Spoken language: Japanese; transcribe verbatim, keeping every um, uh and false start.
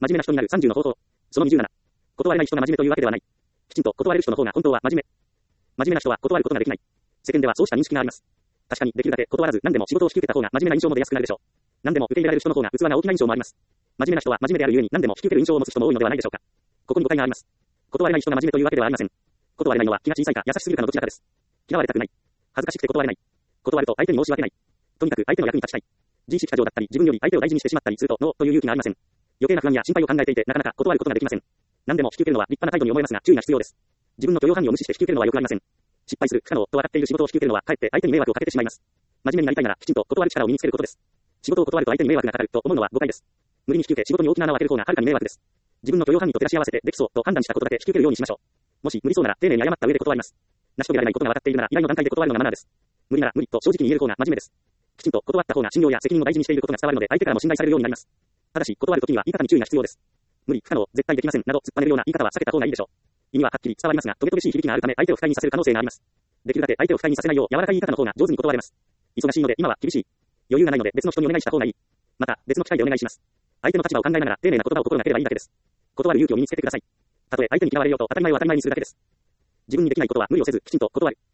真面目な人になるさんじゅうの方法。そのにじゅうなな。断れない人が真面目というわけではない。きちんと断れる人の方が本当は真面目。真面目な人は断ることができない。世間ではそうした認識があります。確かにできるだけ断らず何でも仕事を引き受けた方が真面目な印象も出やすくなるでしょう。何でも受け入れられる人の方が器が大きな印象もあります。真面目な人は真面目であるゆえに何でも引き受ける印象を持つ人も多いのではないでしょうか。ここに誤解があります。断れない人が真面目というわけではありません。断れないのは気が小さいか優しすぎるかのどちらかです。嫌われたくない。恥ずかしくて断れない。断ると相手に申し訳ない。とにかく相手の役に立ちたい。自意識過剰だったり自分より相手を大事にしてしまったりするとノーという勇気がありません。余計な不安や心配を考えていてなかなか断ることができません。何でも引き受けるのは立派な態度に思えますが注意が必要です。自分の許容範囲を無視して引き受けるのは良くありません。失敗する不可能と分かっている仕事を引き受けるのはかえって相手に迷惑をかけてしまいます。真面目になりたいならきちんと断る力を身につけることです。仕事を断ると相手に迷惑がかかると思うのは誤解です。無理に引き受け仕事に大きな穴を開ける方がはるかに迷惑です。自分の許容範囲と照らし合わせてできそうと判断したことだけ引き受けるようにしましょう。もし無理そうなら丁寧に謝った上で断ります。成し遂げられないことが分かっているなら依頼の段階で断るのがマナーです。無理なら無理と正直に言える方が真面目です。きちんと断った方が信用や責任を大事にしていることが伝わるので相手からも信頼されるようになります。ただし断るときには言い方に注意が必要です。無理、不可能、絶対できませんなど突っぱねるような言い方は避けた方がいいでしょう。意味ははっきり伝わりますがトゲトゲしい響きがあるため相手を不快にさせる可能性があります。できるだけ相手を不快にさせないよう柔らかい言い方の方が上手に断れます。忙しいので今は厳しい。余裕がないので別の人にお願いした方がいい。また別の機会でお願いします。相手の立場を考えながら丁寧な言葉を心がければいいだけです。断る勇気を身につけてください。たとえ相手に嫌われようと当たり前を当たり前にするだけです。自分にできないことは無理をせずきちんと断る。